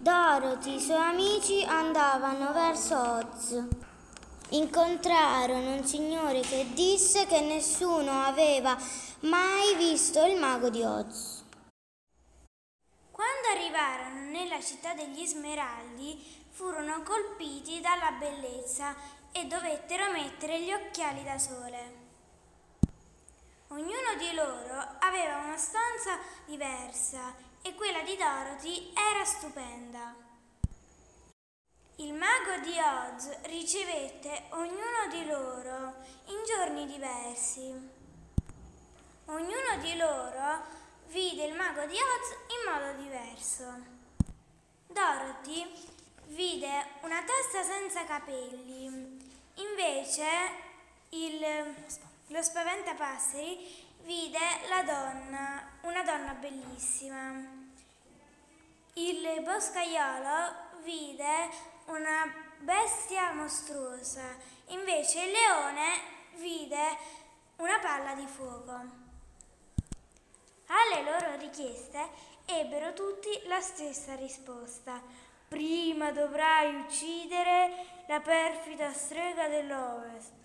Dorothy e i suoi amici andavano verso Oz. Incontrarono un signore che disse che nessuno aveva mai visto il mago di Oz. Quando arrivarono nella città degli Smeraldi, furono colpiti dalla bellezza e dovettero mettere gli occhiali da sole. Ognuno di loro aveva una stanza diversa e quella di Dorothy era stupenda. Il mago di Oz ricevette ognuno di loro in giorni diversi. Ognuno di loro vide il mago di Oz in modo diverso. Dorothy vide una testa senza capelli, invece lo spaventapasseri vide una donna bellissima. Il boscaiolo vide una bestia mostruosa, invece il leone vide una palla di fuoco. Alle loro richieste ebbero tutti la stessa risposta: prima dovrai uccidere la perfida strega dell'Ovest.